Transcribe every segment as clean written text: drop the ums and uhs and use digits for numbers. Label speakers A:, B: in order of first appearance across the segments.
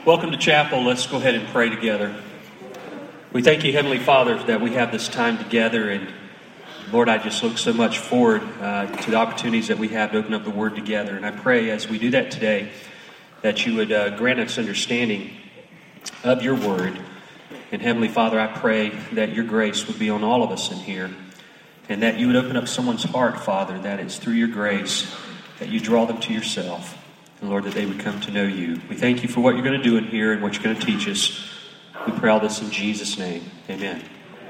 A: Welcome to chapel. Let's go ahead and pray together. We thank you, Heavenly Father, that we have this time together. And Lord, I just look so much forward to the opportunities that we have to open up the Word together. And I pray as we do that today, that you would grant us understanding of your Word. And Heavenly Father, I pray that your grace would be on all of us in here. And that you would open up someone's heart, Father, that it's through your grace that you draw them to yourself. And Lord, that they would come to know you. We thank you for what you're going to do in here and what you're going to teach us. We pray all this in Jesus' name. Amen.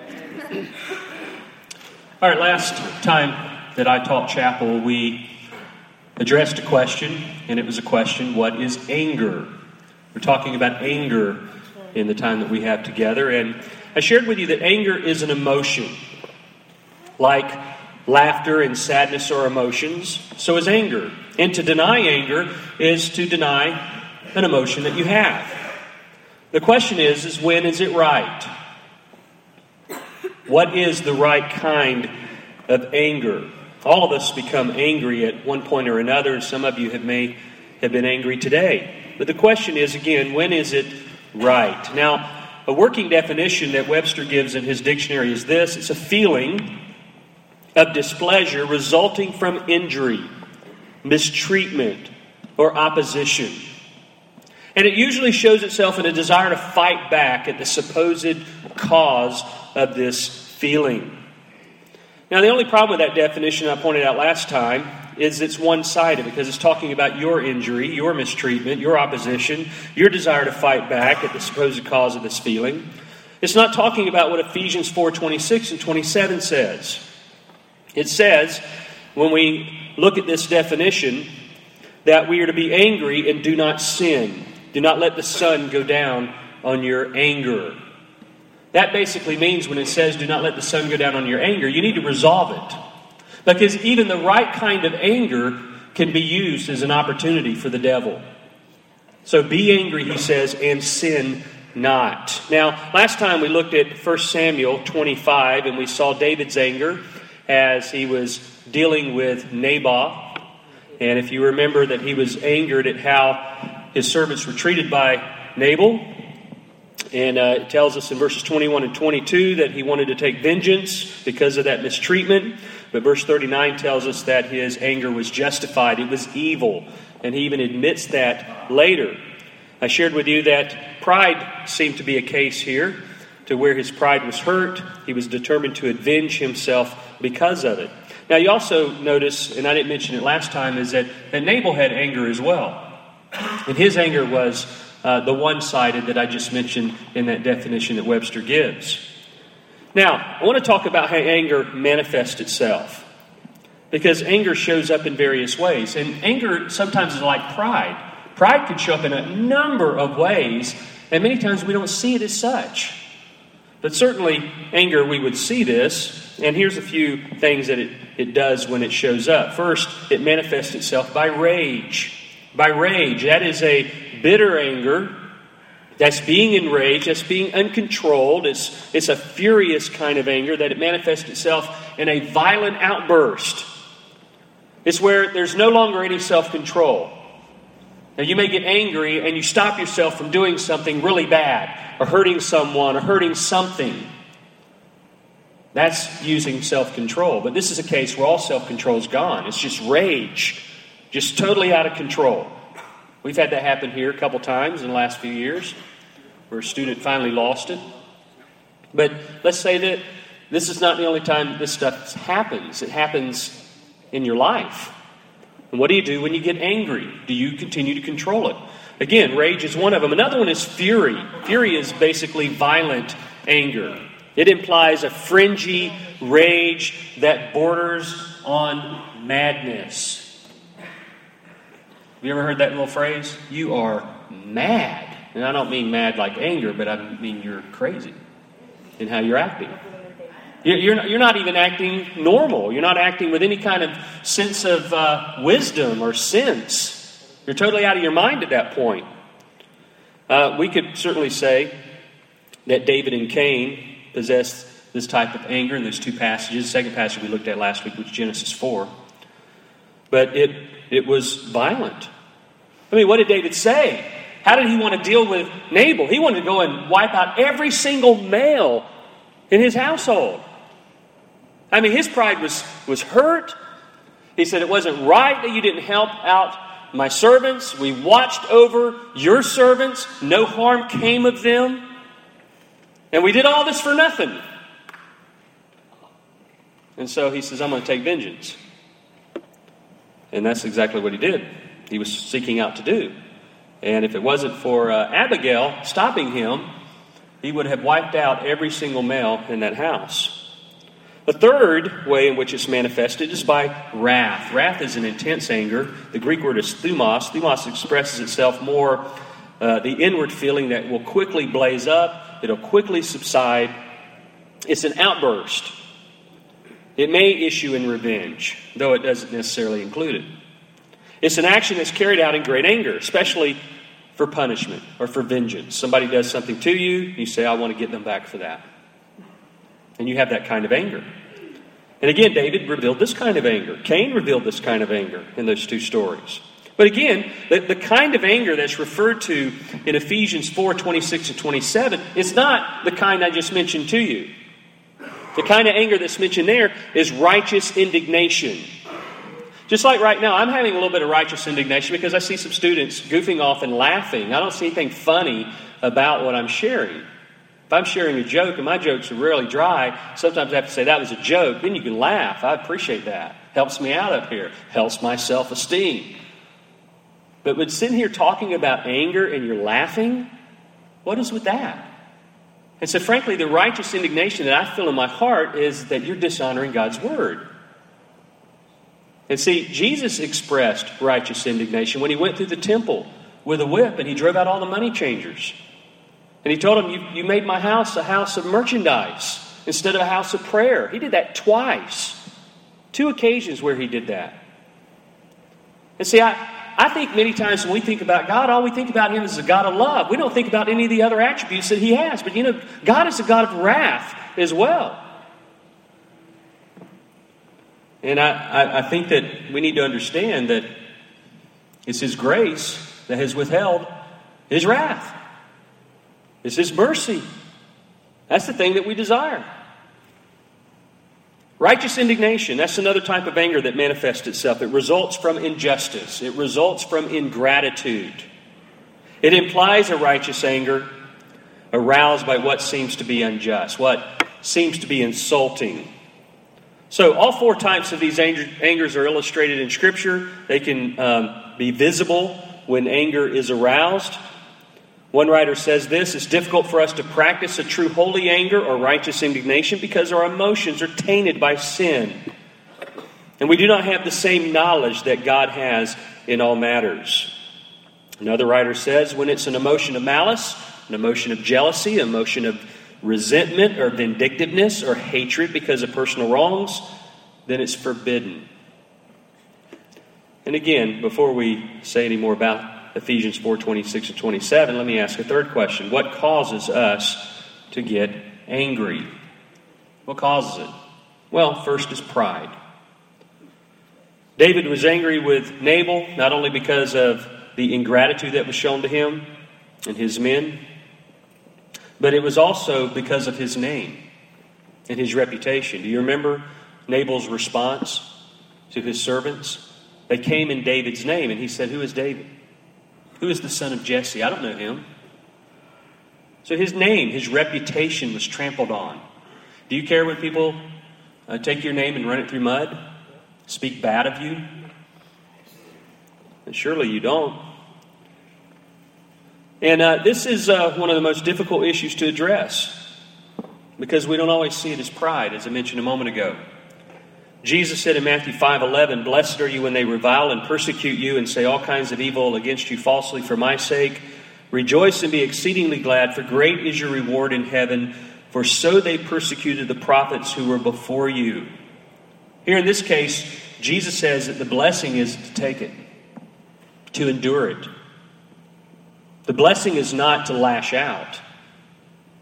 A: All right, last time that I taught chapel, we addressed a question, and it was a question, what is anger? We're talking about anger in the time that we have together. And I shared with you that anger is an emotion. Like laughter and sadness are emotions, so is anger. And to deny anger is to deny an emotion that you have. The question is when is it right? What is the right kind of anger? All of us become angry at one point or another, and some of you may have been angry today. But the question is, again, when is it right? Now, a working definition that Webster gives in his dictionary is this: it's a feeling of displeasure resulting from injury, mistreatment, or opposition. And it usually shows itself in a desire to fight back at the supposed cause of this feeling. Now, the only problem with that definition I pointed out last time is it's one-sided, because it's talking about your injury, your mistreatment, your opposition, your desire to fight back at the supposed cause of this feeling. It's not talking about what Ephesians 4:26 and 27 says. It says, when we look at this definition, that we are to be angry and do not sin. Do not let the sun go down on your anger. That basically means when it says do not let the sun go down on your anger, you need to resolve it. Because even the right kind of anger can be used as an opportunity for the devil. So be angry, he says, and sin not. Now, last time we looked at 1 Samuel 25, and we saw David's anger as he was dealing with Naboth. And if you remember that he was angered at how his servants were treated by Nabal. And it tells us in verses 21 and 22 that he wanted to take vengeance because of that mistreatment. But verse 39 tells us that his anger was justified. It was evil. And he even admits that later. I shared with you that pride seemed to be a case here, to where his pride was hurt. He was determined to avenge himself because of it. Now you also notice, and I didn't mention it last time, is that Nabal had anger as well. And his anger was the one-sided that I just mentioned in that definition that Webster gives. Now, I want to talk about how anger manifests itself. Because anger shows up in various ways. And anger sometimes is like pride. Pride can show up in a number of ways, and many times we don't see it as such. But certainly, anger, we would see this. And here's a few things that it does when it shows up. First, it manifests itself by rage. By rage, that is a bitter anger. That's being enraged. That's being uncontrolled. It's a furious kind of anger that it manifests itself in a violent outburst. It's where there's no longer any self-control. Now, you may get angry and you stop yourself from doing something really bad, or hurting someone, or hurting something. That's using self-control. But this is a case where all self-control is gone. It's just rage. Just totally out of control. We've had that happen here a couple times in the last few years, where a student finally lost it. But let's say that this is not the only time this stuff happens. It happens in your life. And what do you do when you get angry? Do you continue to control it? Again, rage is one of them. Another one is fury. Fury is basically violent anger. It implies a frenzy, rage that borders on madness. Have you ever heard that little phrase? You are mad. And I don't mean mad like anger, but I mean you're crazy in how you're acting. You're not even acting normal. You're not acting with any kind of sense of wisdom or sense. You're totally out of your mind at that point. We could certainly say that David and Cain possessed this type of anger in those two passages. The second passage we looked at last week was Genesis 4. But it was violent. I mean, what did David say? how did he want to deal with Nabal? He wanted to go and wipe out every single male in his household. I mean, his pride was hurt. He said, it wasn't right that you didn't help out my servants. We watched over your servants. No harm came of them. And we did all this for nothing. And so he says, I'm going to take vengeance. And that's exactly what he did. He was seeking out to do. And if it wasn't for Abigail stopping him, he would have wiped out every single male in that house. The third way in which it's manifested is by wrath. Wrath is an intense anger. The Greek word is thumos. Thumos expresses itself more the inward feeling that will quickly blaze up. It'll quickly subside. It's an outburst. It may issue in revenge, though it doesn't necessarily include it. It's an action that's carried out in great anger, especially for punishment or for vengeance. Somebody does something to you, you say, I want to get them back for that. And you have that kind of anger. And again, David revealed this kind of anger. Cain revealed this kind of anger in those two stories. But again, the kind of anger that's referred to in Ephesians 4:26-27, it's not the kind I just mentioned to you. The kind of anger that's mentioned there is righteous indignation. Just like right now, I'm having a little bit of righteous indignation because I see some students goofing off and laughing. I don't see anything funny about what I'm sharing. If I'm sharing a joke, and my jokes are really dry, sometimes I have to say, that was a joke. Then you can laugh. I appreciate that. Helps me out up here. Helps my self-esteem. But when sitting here talking about anger and you're laughing, what is with that? And so frankly, the righteous indignation that I feel in my heart is that you're dishonoring God's word. And see, Jesus expressed righteous indignation when he went through the temple with a whip and he drove out all the money changers. And he told them, you made my house a house of merchandise instead of a house of prayer. He did that twice. 2 occasions where he did that. And see, I think many times when we think about God, all we think about him is a God of love. We don't think about any of the other attributes that he has. But God is a God of wrath as well. And I think that we need to understand that it's his grace that has withheld his wrath. It's his mercy. That's the thing that we desire. Righteous indignation, that's another type of anger that manifests itself. It results from injustice. It results from ingratitude. It implies a righteous anger aroused by what seems to be unjust, what seems to be insulting. So all 4 types of these angers are illustrated in Scripture. They can be visible when anger is aroused. One writer says this, it's difficult for us to practice a true holy anger or righteous indignation because our emotions are tainted by sin. And we do not have the same knowledge that God has in all matters. Another writer says when it's an emotion of malice, an emotion of jealousy, an emotion of resentment or vindictiveness or hatred because of personal wrongs, then it's forbidden. And again, before we say any more about Ephesians 4:26-27, let me ask a third question. What causes us to get angry? What causes it? Well, first is pride. David was angry with Nabal, not only because of the ingratitude that was shown to him and his men, but it was also because of his name and his reputation. Do you remember Nabal's response to his servants? They came in David's name, and he said, who is David? Who is the son of Jesse? I don't know him. So his name, his reputation was trampled on. Do you care when people take your name and run it through mud? Speak bad of you? And surely you don't. And this is one of the most difficult issues to address because we don't always see it as pride, as I mentioned a moment ago. Jesus said in Matthew 5:11, blessed are you when they revile and persecute you and say all kinds of evil against you falsely for my sake. Rejoice and be exceedingly glad, for great is your reward in heaven, for so they persecuted the prophets who were before you. Here in this case, Jesus says that the blessing is to take it, to endure it. The blessing is not to lash out.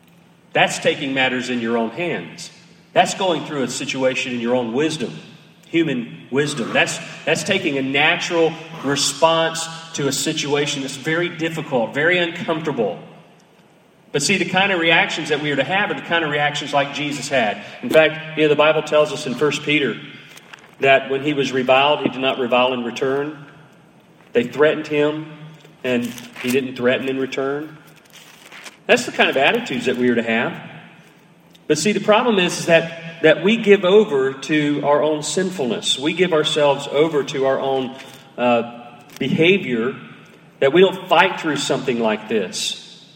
A: That's taking matters in your own hands. That's going through a situation in your own wisdom. human wisdom. That's taking a natural response to a situation that's very difficult, very uncomfortable. But see, the kind of reactions that we are to have are the kind of reactions like Jesus had. In fact, the Bible tells us in 1 Peter that when he was reviled, he did not revile in return. They threatened him, and he didn't threaten in return. That's the kind of attitudes that we are to have. But see, the problem is that we give over to our own sinfulness. We give ourselves over to our own behavior, that we don't fight through something like this.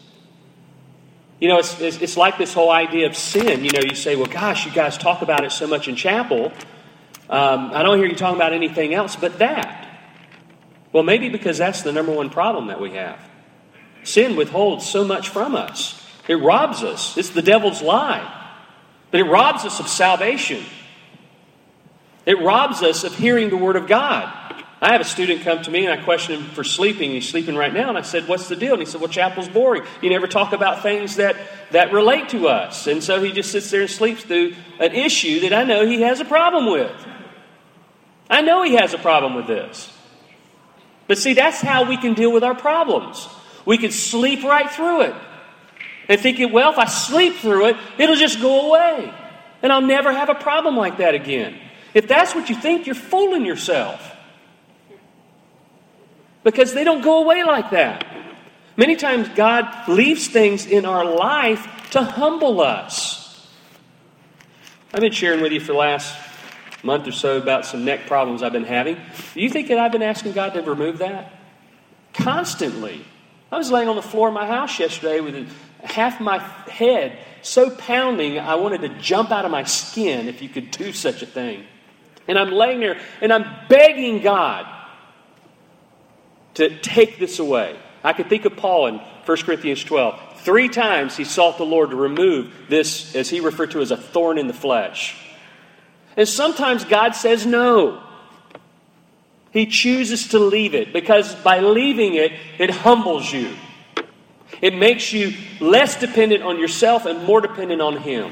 A: It's like this whole idea of sin. You say, well, gosh, you guys talk about it so much in chapel. I don't hear you talking about anything else but that. Well, maybe because that's the number one problem that we have. Sin withholds so much from us. It robs us. It's the devil's lie. But it robs us of salvation. It robs us of hearing the Word of God. I have a student come to me and I questioned him for sleeping. He's sleeping right now. And I said, what's the deal? And he said, well, chapel's boring. You never talk about things that relate to us. And so he just sits there and sleeps through an issue that I know he has a problem with. I know he has a problem with this. But see, that's how we can deal with our problems. We can sleep right through it. And thinking, well, if I sleep through it, it'll just go away. And I'll never have a problem like that again. If that's what you think, you're fooling yourself. Because they don't go away like that. Many times God leaves things in our life to humble us. I've been sharing with you for the last month or so about some neck problems I've been having. Do you think that I've been asking God to remove that? Constantly. I was laying on the floor of my house yesterday with half my head so pounding I wanted to jump out of my skin, if you could do such a thing. And I'm laying there and I'm begging God to take this away. I could think of Paul in 1 Corinthians 12. 3 times he sought the Lord to remove this, as he referred to as a thorn in the flesh. And sometimes God says no. He chooses to leave it, because by leaving it, it humbles you. It makes you less dependent on yourself and more dependent on Him.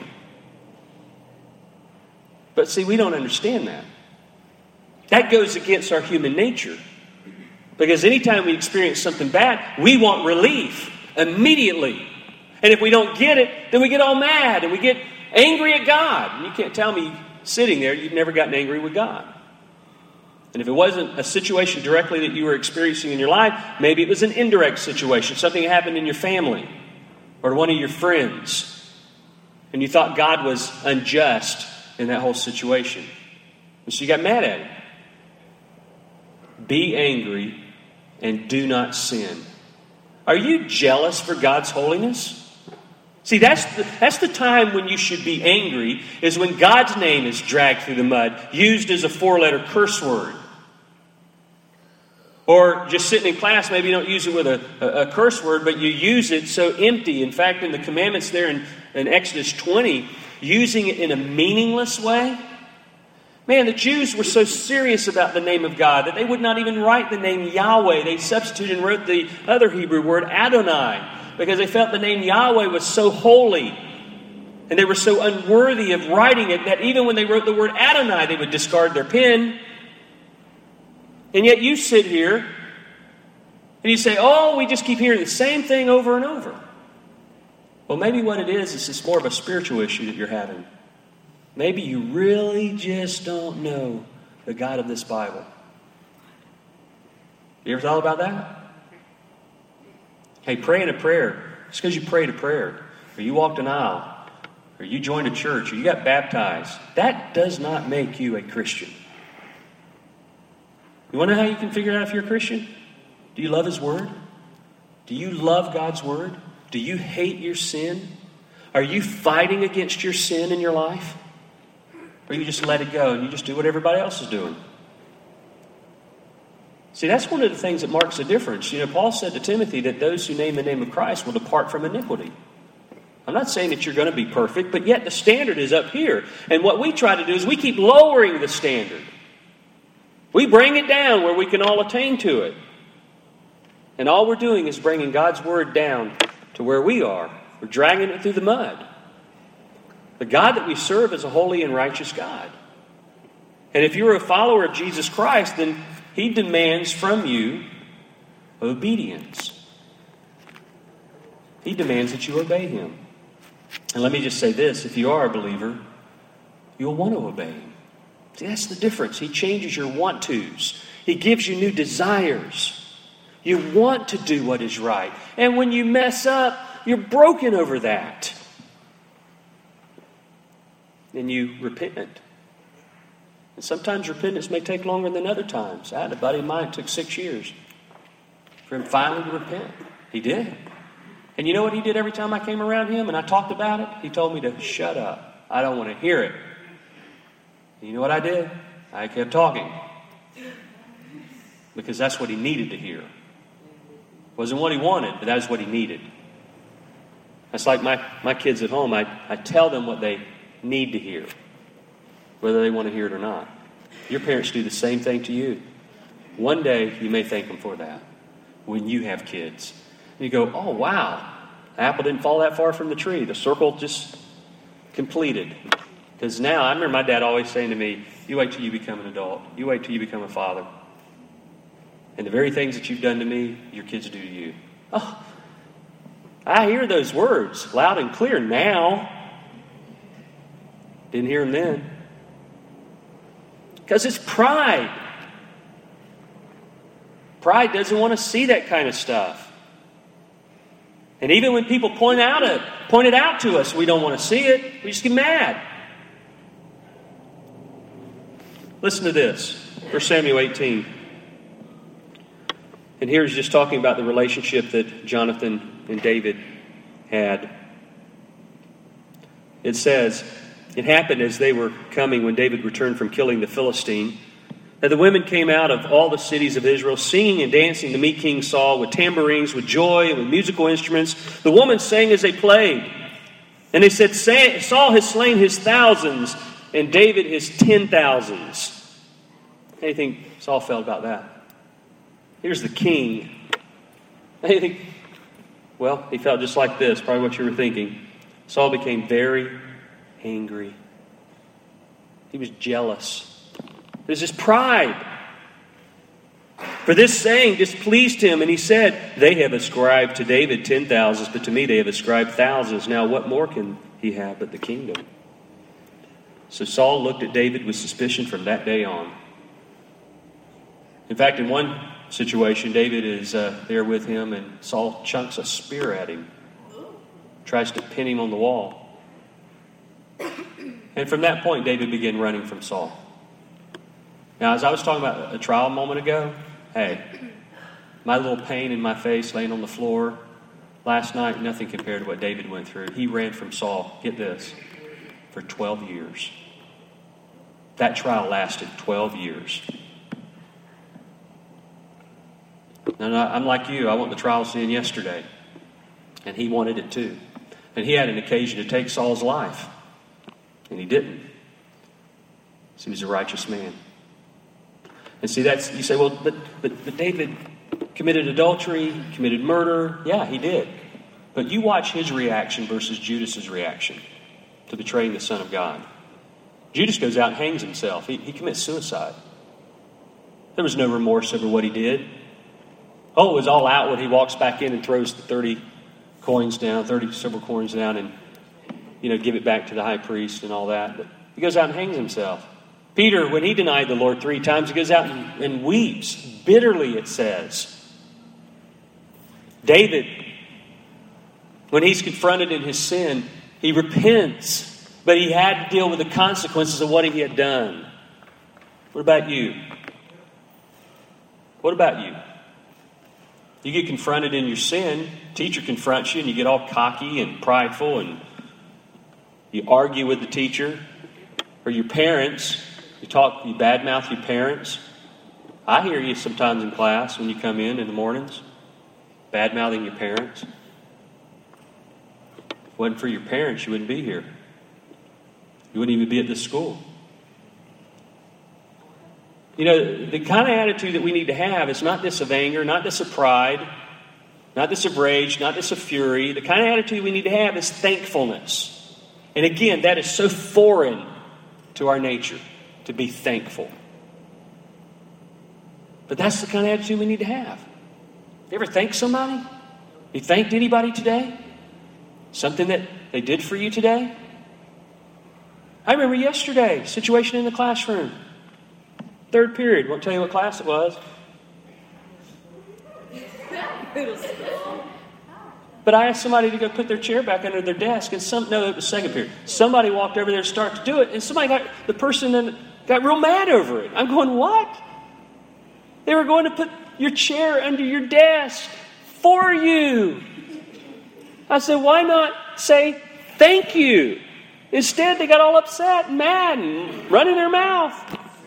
A: But see, we don't understand that. That goes against our human nature. Because anytime we experience something bad, we want relief immediately. And if we don't get it, then we get all mad and we get angry at God. And you can't tell me sitting there you've never gotten angry with God. And if it wasn't a situation directly that you were experiencing in your life, maybe it was an indirect situation. Something happened in your family or to one of your friends. And you thought God was unjust in that whole situation. And so you got mad at Him. Be angry and do not sin. Are you jealous for God's holiness? See, that's the time when you should be angry, is when God's name is dragged through the mud, used as a 4-letter curse word. Or just sitting in class, maybe you don't use it with a curse word, but you use it so empty. In fact, in the commandments there in Exodus 20, using it in a meaningless way. Man, the Jews were so serious about the name of God that they would not even write the name Yahweh. They substituted and wrote the other Hebrew word Adonai, because they felt the name Yahweh was so holy. And they were so unworthy of writing it that even when they wrote the word Adonai, they would discard their pen. And yet you sit here and you say, oh, we just keep hearing the same thing over and over. Well, maybe what it is it's more of a spiritual issue that you're having. Maybe you really just don't know the God of this Bible. You ever thought about that? Hey, praying a prayer, just because you prayed a prayer, or you walked an aisle, or you joined a church, or you got baptized, that does not make you a Christian. You want to know how you can figure out if you're a Christian? Do you love His Word? Do you love God's Word? Do you hate your sin? Are you fighting against your sin in your life? Or you just let it go and you just do what everybody else is doing? See, that's one of the things that marks the difference. You know, Paul said to Timothy that those who name the name of Christ will depart from iniquity. I'm not saying that you're going to be perfect, but yet the standard is up here. And what we try to do is we keep lowering the standard. We bring it down where we can all attain to it. And all we're doing is bringing God's Word down to where we are. We're dragging it through the mud. The God that we serve is a holy and righteous God. And if you're a follower of Jesus Christ, then He demands from you obedience. He demands that you obey Him. And let me just say this, if you are a believer, you'll want to obey Him. See, that's the difference. He changes your want-tos. He gives you new desires. You want to do what is right. And when you mess up, you're broken over that. And you repent. And sometimes repentance may take longer than other times. I had a buddy of mine, it took 6 years for him finally to repent. He did. And you know what he did every time I came around him and I talked about it? He told me to shut up. I don't want to hear it. And you know what I did? I kept talking. Because that's what he needed to hear. Wasn't what he wanted, but that was what he needed. That's like my kids at home. I tell them what they need to hear, whether they want to hear it or not. Your parents do the same thing to you. One day, you may thank them for that when you have kids. And you go, oh, wow, the apple didn't fall that far from the tree. The circle just completed. Because now, I remember my dad always saying to me, you wait till you become an adult. You wait till you become a father. And the very things that you've done to me, your kids do to you. Oh, I hear those words loud and clear now. Didn't hear them then. Because it's pride. Pride doesn't want to see that kind of stuff. And even when people point it out to us, we don't want to see it. We just get mad. Listen to this. 1 Samuel 18. And here he's just talking about the relationship that Jonathan and David had. It says, it happened as they were coming when David returned from killing the Philistine, that the women came out of all the cities of Israel singing and dancing to meet King Saul with tambourines, with joy, and with musical instruments. The women sang as they played. And they said, Saul has slain his thousands and David his 10,000s. How do you think Saul felt about that? Here's the king. How do you think? Well, he felt just like this, probably what you were thinking. Saul became very angry. He was jealous. There's this pride. For this saying displeased him, and he said, they have ascribed to David 10,000s, but to me they have ascribed thousands. Now what more can he have but the kingdom? So Saul looked at David with suspicion from that day on. In fact, in one situation, David is there with him, and Saul chunks a spear at him. Tries to pin him on the wall. And from that point, David began running from Saul. Now, as I was talking about a trial a moment ago, hey, my little pain in my face laying on the floor last night, nothing compared to what David went through. He ran from Saul, get this, for 12 years. That trial lasted 12 years. And I'm like you, I want the trials to end yesterday. And he wanted it too. And he had an occasion to take Saul's life. And he didn't. So he was a righteous man. And see, you say, well, but David committed adultery, committed murder. Yeah, he did. But you watch his reaction versus Judas's reaction to betraying the Son of God. Judas goes out and hangs himself. He commits suicide. There was no remorse over what he did. Oh, it was all out when he walks back in and throws the 30 silver coins down and, give it back to the high priest and all that. But he goes out and hangs himself. Peter, when he denied the Lord 3 times, he goes out and weeps bitterly, it says. David, when he's confronted in his sin, he repents, but he had to deal with the consequences of what he had done. What about you? What about you? You get confronted in your sin, teacher confronts you, and you get all cocky and prideful, and you argue with the teacher. Or your parents, you badmouth your parents. I hear you sometimes in class when you come in the mornings, badmouthing your parents. If it wasn't for your parents, you wouldn't be here. You wouldn't even be at this school. The kind of attitude that we need to have is not this of anger, not this of pride, not this of rage, not this of fury. The kind of attitude we need to have is thankfulness. And again, that is so foreign to our nature. to be thankful. But that's the kind of attitude we need to have. You ever thank somebody? You thanked anybody today? Something that they did for you today? I remember yesterday, situation in the classroom. Third period. Won't tell you what class it was. But I asked somebody to go put their chair back under their desk, and it was second period. Somebody walked over there to start to do it, and the person then got real mad over it. I'm going, what? They were going to put your chair under your desk for you. I said, why not say thank you? Instead, they got all upset and mad and running their mouth.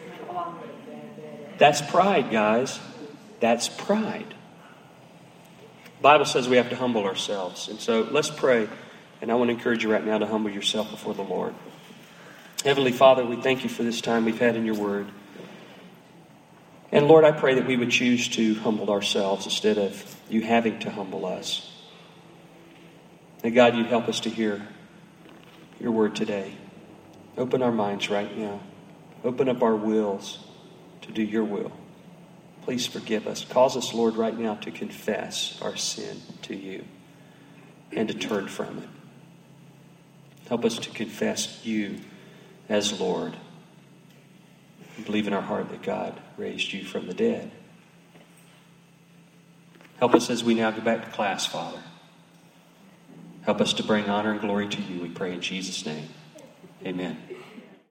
A: That's pride, guys. That's pride. The Bible says we have to humble ourselves. And so let's pray. And I want to encourage you right now to humble yourself before the Lord. Heavenly Father, we thank you for this time we've had in your word. And Lord, I pray that we would choose to humble ourselves instead of you having to humble us. And God, you'd help us to hear your word today. Open our minds right now. Open up our wills to do your will. Please forgive us. Cause us, Lord, right now to confess our sin to you and to turn from it. Help us to confess you as Lord. And believe in our heart that God raised you from the dead. Help us as we now go back to class, Father. Help us to bring honor and glory to you, we pray in Jesus' name. Amen.